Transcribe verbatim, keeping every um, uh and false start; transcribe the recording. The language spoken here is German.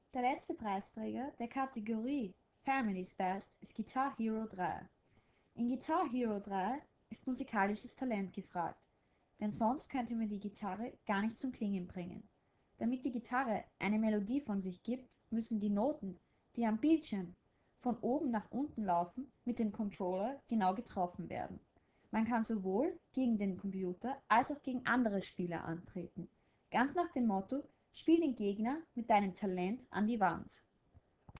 Der letzte Preisträger der Kategorie Family's Best ist Guitar Hero drei. In Guitar Hero drei ist musikalisches Talent gefragt, denn sonst könnte man die Gitarre gar nicht zum Klingen bringen. Damit die Gitarre eine Melodie von sich gibt, müssen die Noten, die am Bildschirm von oben nach unten laufen, mit dem Controller genau getroffen werden. Man kann sowohl gegen den Computer als auch gegen andere Spieler antreten. Ganz nach dem Motto: Spiel den Gegner mit deinem Talent an die Wand.